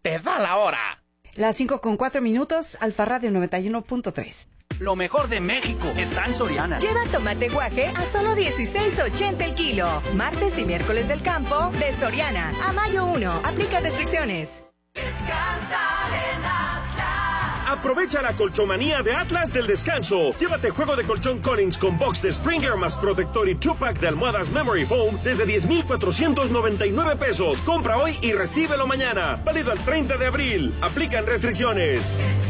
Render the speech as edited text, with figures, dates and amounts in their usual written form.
te da la hora. Las 5:04, Alfa Radio 91.3. Lo mejor de México está en Soriana. Lleva tomate guaje a solo $16.80 el kilo. Martes y miércoles del campo de Soriana. A mayo 1. Aplica restricciones. Descansar en Atlas. Aprovecha la colchomanía de Atlas del descanso. Llévate juego de colchón Collins con box de Springer más protector y 2-pack de almohadas Memory Foam desde 10,499 pesos. Compra hoy y recíbelo mañana. Válido al 30 de abril. Aplican restricciones.